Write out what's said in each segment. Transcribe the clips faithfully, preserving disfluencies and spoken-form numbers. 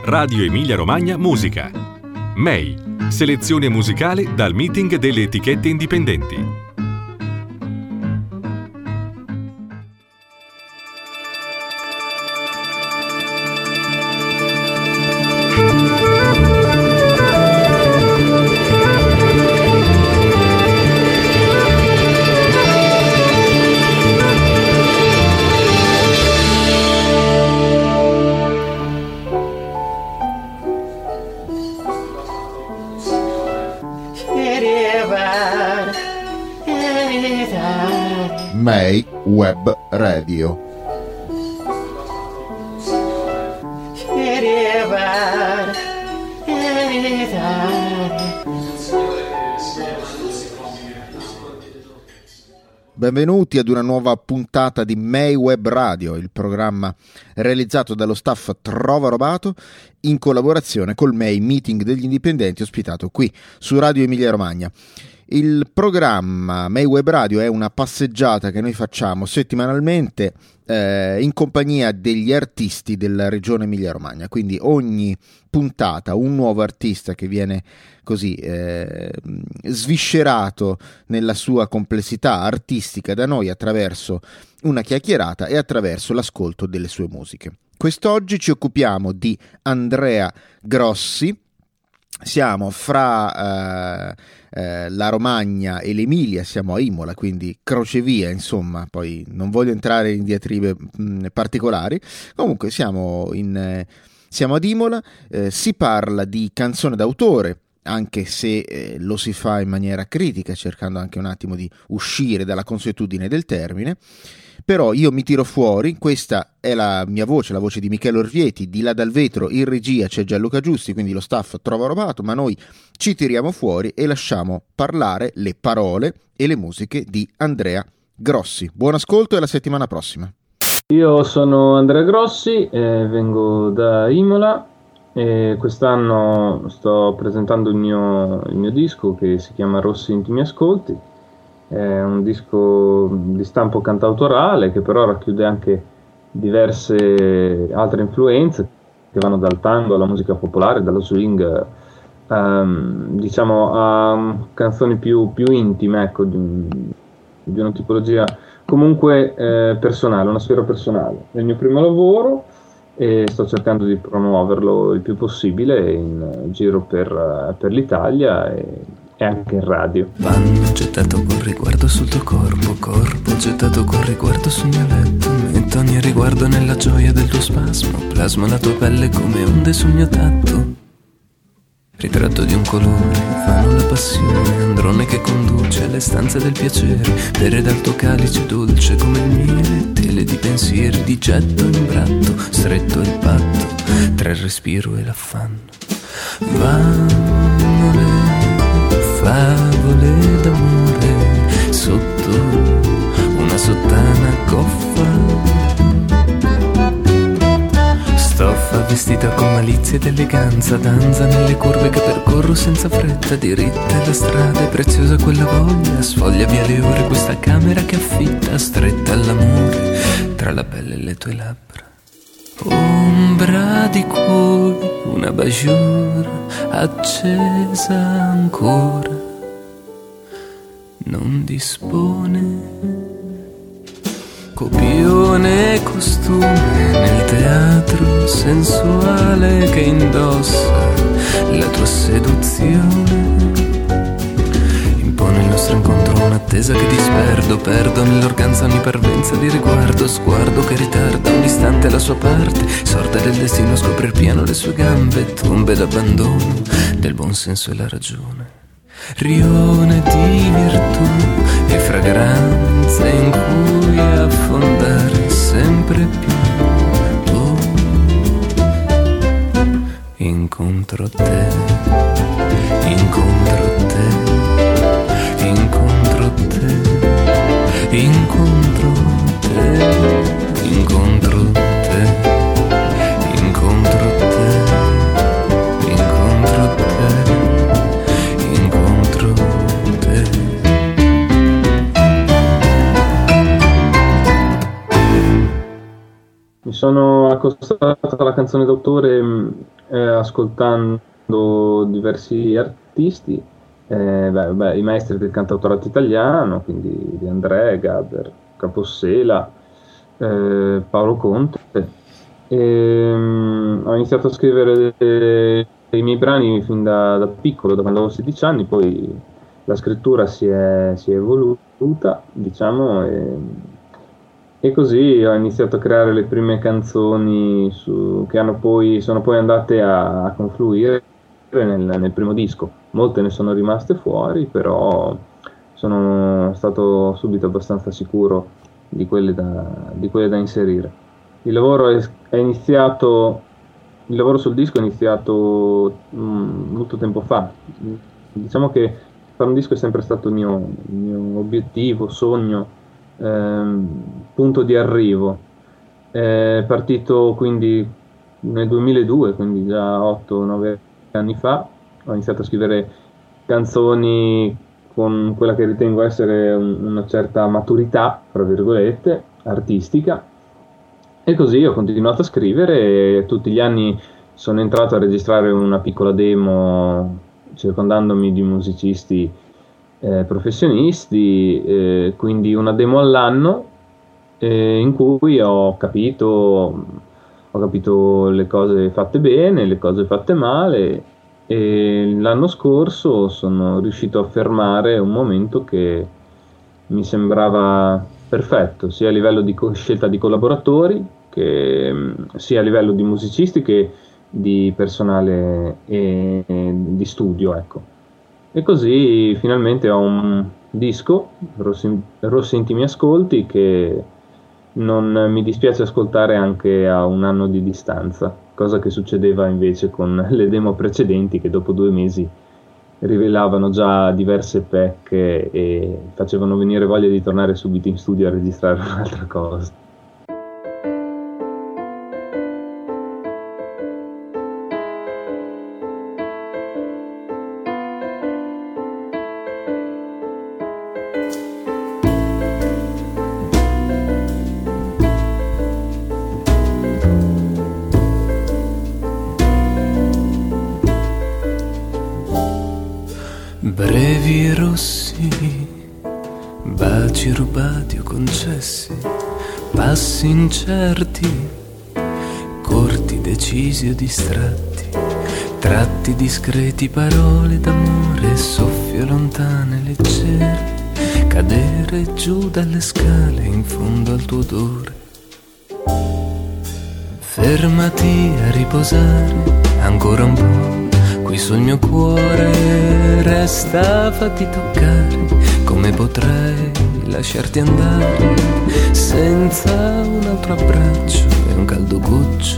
Radio Emilia Romagna Musica. M E I, selezione musicale dal meeting delle etichette indipendenti. M E I Web Radio. Benvenuti ad una nuova puntata di M E I Web Radio, il programma realizzato dallo staff Trova Robato in collaborazione col M E I Meeting degli Indipendenti, ospitato qui su Radio Emilia Romagna. Il programma M E I Web Radio è una passeggiata che noi facciamo settimanalmente eh, in compagnia degli artisti della regione Emilia Romagna, quindi ogni puntata un nuovo artista che viene così eh, sviscerato nella sua complessità artistica da noi attraverso una chiacchierata e attraverso l'ascolto delle sue musiche. Quest'oggi ci occupiamo di Andrea Grossi. Siamo fra eh, eh, la Romagna e l'Emilia, siamo a Imola, quindi crocevia, insomma, poi non voglio entrare in diatribe mh, particolari. Comunque siamo, in, eh, siamo ad Imola, eh, si parla di canzone d'autore, anche se eh, lo si fa in maniera critica, cercando anche un attimo di uscire dalla consuetudine del termine. Però io mi tiro fuori, questa è la mia voce, la voce di Michele Orvieti, di là dal vetro in regia c'è Gianluca Giusti, quindi lo staff Trova Robato, ma noi ci tiriamo fuori e lasciamo parlare le parole e le musiche di Andrea Grossi. Buon ascolto e alla settimana prossima. Io sono Andrea Grossi, eh, vengo da Imola e quest'anno sto presentando il mio, il mio disco che si chiama Rossi Intimi Ascolti. È un disco di stampo cantautorale che però racchiude anche diverse altre influenze che vanno dal tango alla musica popolare, dallo swing, um, diciamo a canzoni più, più intime, ecco, di, di una tipologia comunque eh, personale, una sfera personale. È il mio primo lavoro e sto cercando di promuoverlo il più possibile in giro per, per l'Italia e e anche in radio. Panno gettato col riguardo sul tuo corpo, corpo gettato col riguardo sul mio letto. Metto ogni riguardo nella gioia del tuo spasmo, plasmo la tua pelle come onde sul mio tatto. Ritratto di un colore, vano la passione, androne che conduce alle stanze del piacere. Bere dal tuo calice dolce come il miele, tele di pensieri di getto in bratto, stretto il patto tra il respiro e l'affanno. Vanno le favole d'amore sotto una sottana goffa, stoffa vestita con malizia ed eleganza, danza nelle curve che percorro senza fretta, diritta la strada è preziosa quella voglia, sfoglia via le ore questa camera che affitta, stretta all'amore tra la pelle e le tue labbra. Ombra di cuore, una bajour accesa ancora, non dispone. Copione costume nel teatro sensuale che indossa la tua seduzione. Impone il nostro incontro un'attesa che disperdo, perdo nell'organza ogni parvenza di riguardo, sguardo che ritarda un istante la sua parte, sorte del destino scoprir piano le sue gambe, tombe d'abbandono del buon senso e la ragione. Rione di virtù e fragranza in cui affondare sempre più. Oh, incontro te, incontro te, incontro te, incontro te, incontro te, incontro te, incontro te, incontro te. Mi sono accostato alla canzone d'autore eh, ascoltando diversi artisti, eh, beh, beh, i maestri del cantautorato italiano, quindi De André, Gaber, Capossela, eh, Paolo Conte. E, um, ho iniziato a scrivere dei, dei miei brani fin da, da piccolo, da quando avevo sedici anni, poi la scrittura si è, si è evoluta, diciamo, e, e così ho iniziato a creare le prime canzoni su, che hanno poi, sono poi andate a, a confluire nel, nel primo disco. Molte ne sono rimaste fuori, però sono stato subito abbastanza sicuro di quelle da, di quelle da inserire. Il lavoro è, è iniziato, il lavoro sul disco è iniziato mh, molto tempo fa. Diciamo che fare un disco è sempre stato il mio, il mio obiettivo, sogno, ehm, punto di arrivo. È partito quindi nel duemiladue, quindi già otto nove anni fa. Ho iniziato a scrivere canzoni con quella che ritengo essere un, una certa maturità, tra virgolette, artistica, e così ho continuato a scrivere e tutti gli anni sono entrato a registrare una piccola demo circondandomi di musicisti eh, professionisti, eh, quindi una demo all'anno eh, in cui ho capito, ho capito le cose fatte bene, le cose fatte male, e l'anno scorso sono riuscito a fermare un momento che mi sembrava perfetto, sia a livello di co- scelta di collaboratori, che sia a livello di musicisti che di personale e, e di studio, ecco. E così finalmente ho un disco, Rossi, Rossi Intimi Ascolti, che non mi dispiace ascoltare anche a un anno di distanza, cosa che succedeva invece con le demo precedenti, che dopo due mesi rivelavano già diverse pecche e facevano venire voglia di tornare subito in studio a registrare un'altra cosa. Brevi e rossi, baci rubati o concessi, passi incerti, corti, decisi o distratti, tratti discreti, parole d'amore, soffio lontane, leggere, cadere giù dalle scale in fondo al tuo odore. Fermati a riposare ancora un po'. Qui sul mio cuore resta, fatti toccare, come potrei lasciarti andare senza un altro abbraccio e un caldo goccio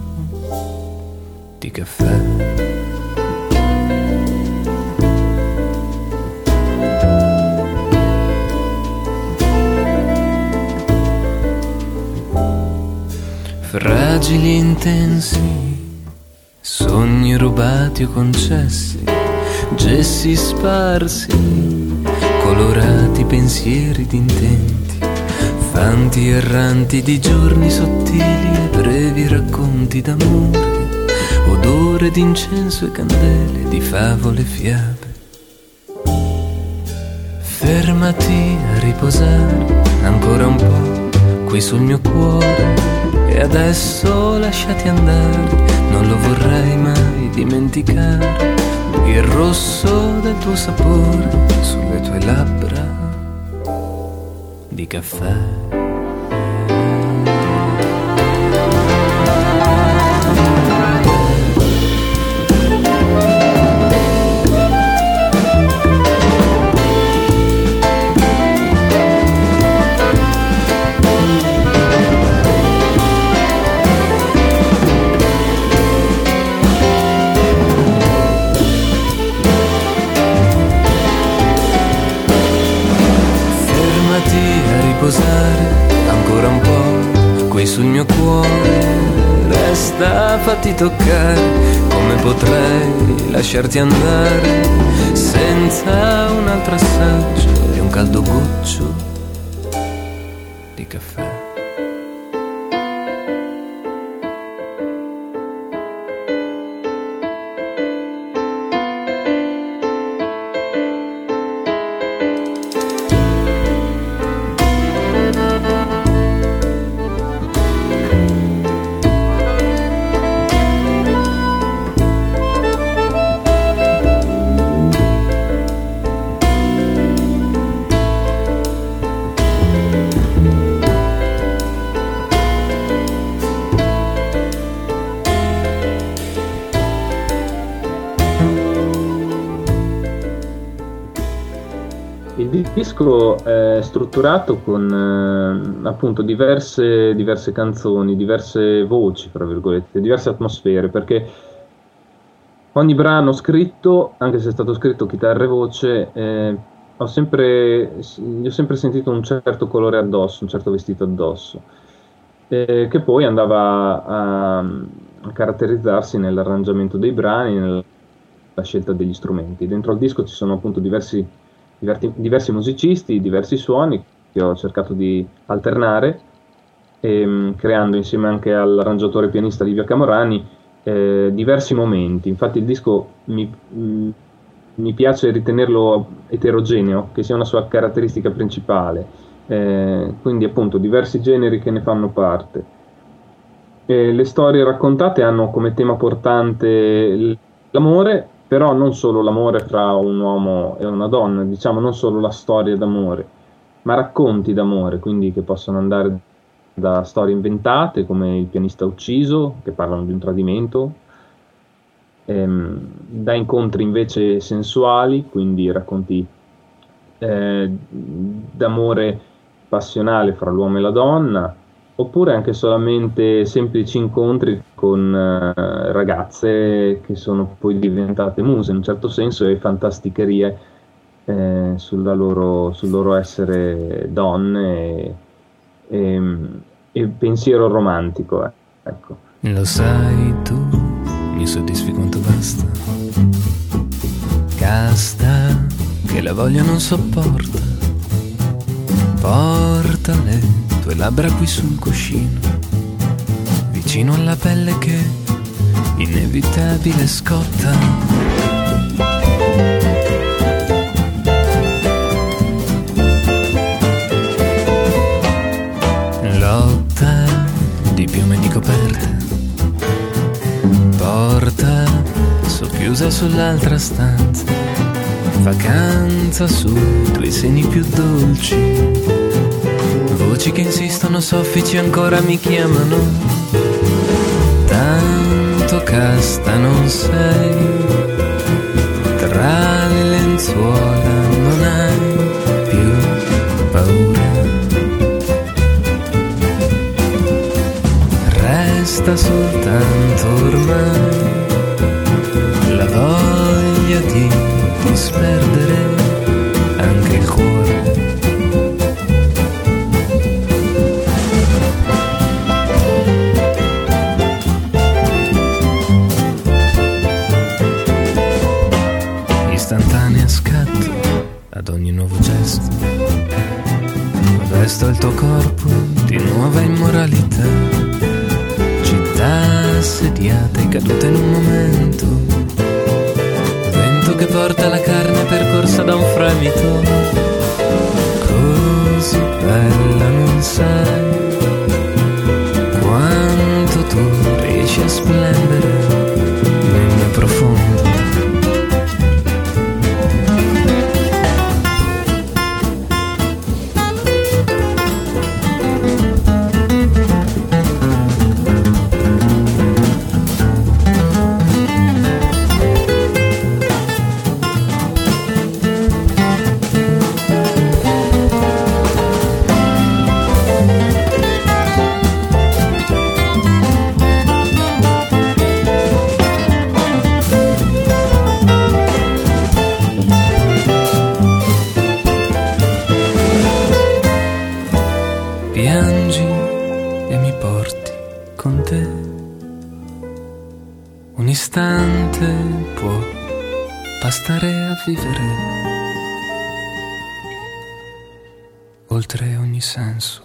di caffè. Fragili e intensi, sogni rubati o concessi, gessi sparsi, colorati pensieri d'intenti, fanti erranti di giorni sottili e brevi racconti d'amore, odore d'incenso e candele, di favole e fiabe. Fermati a riposare ancora un po' qui sul mio cuore, e adesso lasciati andare, non lo vorrei mai dimenticare, il rosso del tuo sapore sulle tue labbra di caffè. Ancora un po' qui sul mio cuore resta, fatti toccare, come potrei lasciarti andare senza un altro assaggio e un caldo goccio di caffè. disco è strutturato con eh, appunto diverse, diverse canzoni, diverse voci, tra virgolette, diverse atmosfere, perché ogni brano scritto, anche se è stato scritto chitarra e voce, eh, ho sempre, gli ho sempre sentito un certo colore addosso, un certo vestito addosso, eh, che poi andava a, a caratterizzarsi nell'arrangiamento dei brani, nella scelta degli strumenti. Dentro al disco ci sono appunto diversi diversi, diversi musicisti, diversi suoni che ho cercato di alternare, ehm, creando insieme anche all'arrangiatore pianista Livio Camorani eh, diversi momenti. Infatti il disco mi, mh, mi piace ritenerlo eterogeneo, che sia una sua caratteristica principale, eh, quindi appunto diversi generi che ne fanno parte. E le storie raccontate hanno come tema portante l'amore, però non solo l'amore fra un uomo e una donna, diciamo non solo la storia d'amore, ma racconti d'amore, quindi che possono andare da storie inventate come Il pianista ucciso, che parlano di un tradimento, ehm, da incontri invece sensuali, quindi racconti eh, d'amore passionale fra l'uomo e la donna, oppure anche solamente semplici incontri con eh, ragazze che sono poi diventate muse in un certo senso, e fantasticherie eh, sulla loro, sul loro essere donne e, e, e pensiero romantico, eh. Ecco. Lo sai tu, mi soddisfi quanto basta. Casta, che la voglia non sopporta. Porta le tue labbra qui sul cuscino, vicino alla pelle che inevitabile scotta. Lotta di piume di coperte, porta socchiusa sull'altra stanza, vacanza sui tuoi seni più dolci. Voci che insistono, soffici ancora mi chiamano. Tanto casta non sei, tra le lenzuola non hai più paura. Resta soltanto ormai la voglia di disperdere anche il cuore. Istantanea scatto ad ogni nuovo gesto, vesto il tuo corpo di nuova immoralità, città assediata e caduta in un momento, vento che porta la carne percorsa da un fremito, così bella non sai quanto tu riesci a splendere nel mio profondo. Piangi e mi porti con te. Un istante può bastare a vivere oltre ogni senso.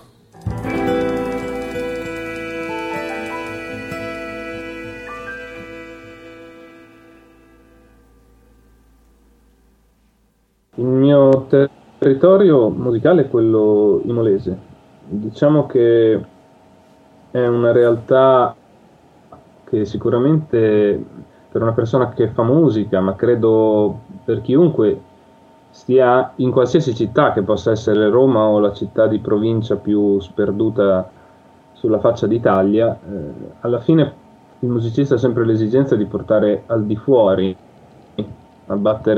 Il mio ter- territorio musicale è quello imolese. Diciamo che è una realtà che sicuramente per una persona che fa musica, ma credo per chiunque stia in qualsiasi città, che possa essere Roma o la città di provincia più sperduta sulla faccia d'Italia, eh, alla fine il musicista ha sempre l'esigenza di portare al di fuori, a battere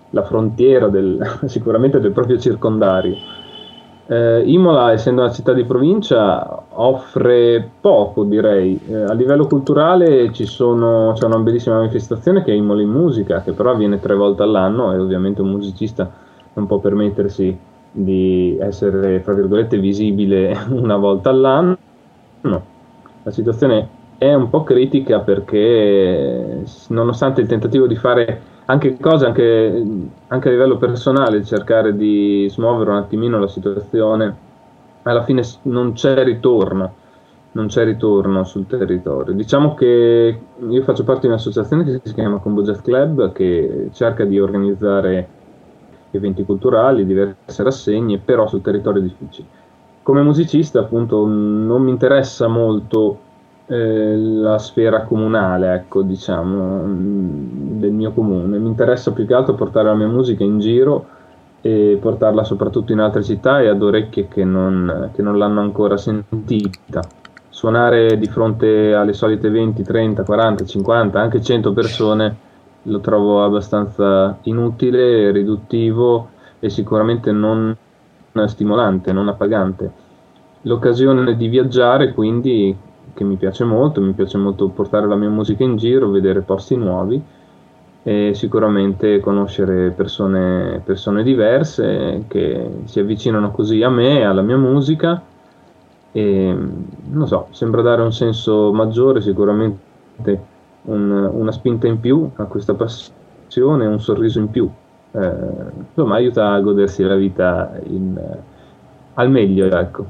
la frontiera del, sicuramente del proprio circondario. Eh, Imola, essendo una città di provincia, offre poco, direi. Eh, a livello culturale ci sono, c'è una bellissima manifestazione che è Imola in Musica, che però avviene tre volte all'anno, e ovviamente un musicista non può permettersi di essere, fra virgolette, visibile una volta all'anno. No. La situazione è un po' critica perché, nonostante il tentativo di fare anche cose, anche, anche a livello personale, cercare di smuovere un attimino la situazione, alla fine non c'è ritorno, non c'è ritorno sul territorio. Diciamo che io faccio parte di un'associazione che si chiama Combo Jazz Club, che cerca di organizzare eventi culturali, diverse rassegne, però sul territorio difficile. Come musicista, appunto, non mi interessa molto Eh, la sfera comunale, ecco, diciamo, del mio comune. Mi interessa più che altro portare la mia musica in giro e portarla soprattutto in altre città e ad orecchie che non, che non l'hanno ancora sentita. Suonare di fronte alle solite venti, trenta, quaranta, cinquanta, anche cento persone lo trovo abbastanza inutile, riduttivo e sicuramente non stimolante, non appagante. L'occasione di viaggiare, quindi, che mi piace molto, mi piace molto portare la mia musica in giro, vedere posti nuovi e sicuramente conoscere persone, persone diverse che si avvicinano così a me, alla mia musica, e non so, sembra dare un senso maggiore, sicuramente un, una spinta in più a questa passione, un sorriso in più, eh, insomma aiuta a godersi la vita in, al meglio, ecco.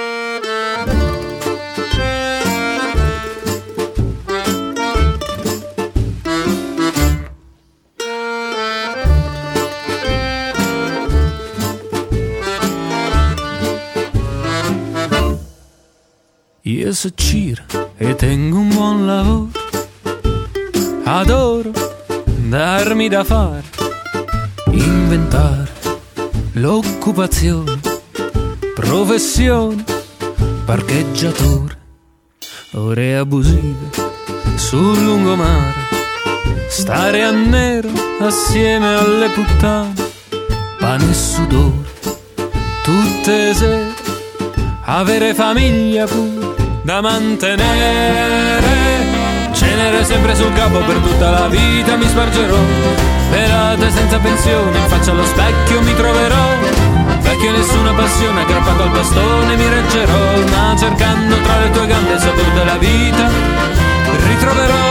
Io so Ciro e tengo un buon lavoro, adoro darmi da fare, inventare l'occupazione, professione, parcheggiatore, ore abusive sul lungomare, stare a nero assieme alle puttane, pane e sudore tutte le sere, avere famiglia pure da mantenere, cenere sempre sul capo per tutta la vita mi spargerò, pelate senza pensione, in faccia allo specchio mi troverò, vecchio nessuna passione, aggrappato al bastone mi reggerò, ma cercando tra le tue gambe il sapore della vita ritroverò.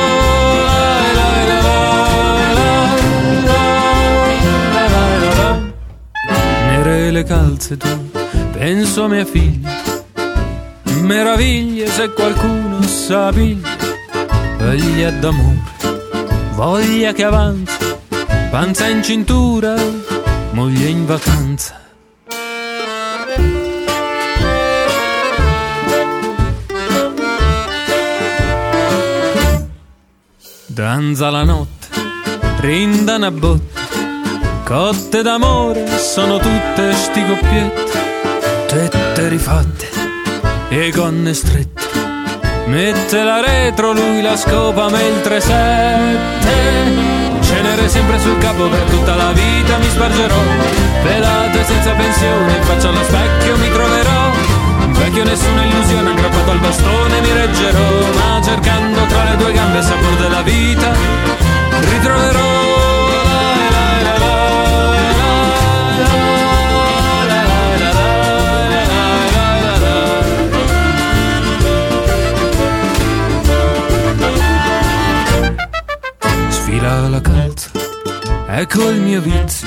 Nere le calze tu, penso a mia figlia, meraviglia se qualcuno sa piglia, voglia d'amore, voglia che avanza, panza in cintura, moglie in vacanza. Danza la notte, rinda una botte, cotte d'amore sono tutte sti coppiette, tette rifatte e gonne strette, mette la retro, lui la scopa, me il tre sette, cenere sempre sul capo per tutta la vita mi spargerò, pelate senza pensione, in faccia allo specchio mi troverò, vecchio nessuna illusione, aggrappato al bastone mi reggerò, ma cercando tra le due gambe il sapore della vita ritroverò. Sfila la calza, ecco il mio vizio,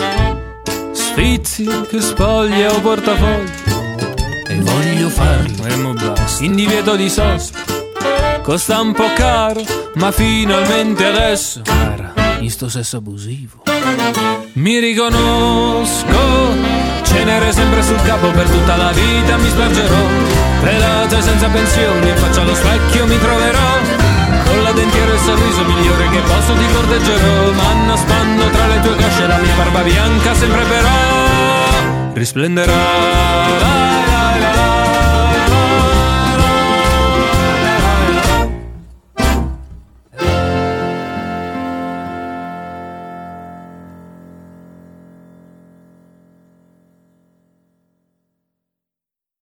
sfizio che spoglia o portafoglio, e voglio farlo, e mo basta, in divieto di sosta, costa un po' caro, ma finalmente adesso, cara, in sto sesso abusivo, mi riconosco, cenere sempre sul capo per tutta la vita mi spargerò, pelate senza pensioni, in faccia allo specchio mi troverò, con la dentiera e il sorriso migliore che posso ti corteggerò, ma nascondo tra le tue cosce la mia barba bianca sempre però risplenderà.